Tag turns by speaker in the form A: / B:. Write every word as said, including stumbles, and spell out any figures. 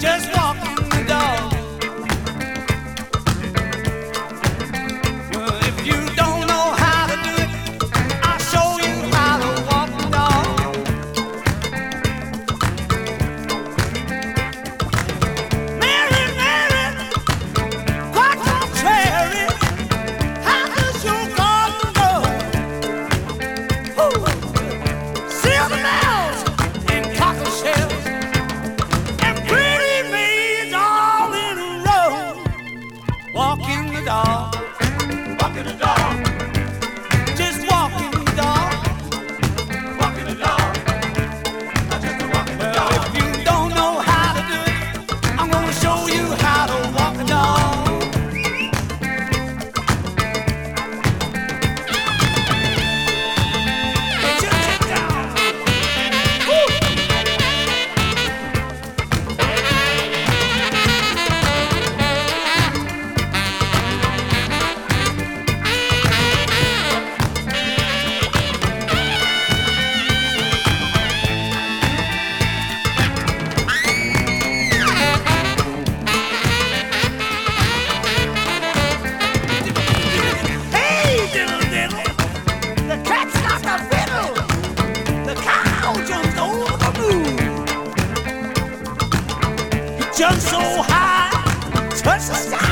A: just walking the dog. Well, if you don't know how to do it, I'll show you how to walk the dog. Mary, Mary, quite contrary, how does your garden go? Ooh. Silver bells and cockle shells and pretty maids all in a row, walking the dog, walking the dog, just walking the dog, walking the dog, just walking the dog. Well, if you don't know how to do it, I'm gonna show you how to walk the dog. Get your head down. Woo! Hey, diddle diddle, the cat's got the fiddle, the cow jumps over the moon. He jumps so high, touch the sky.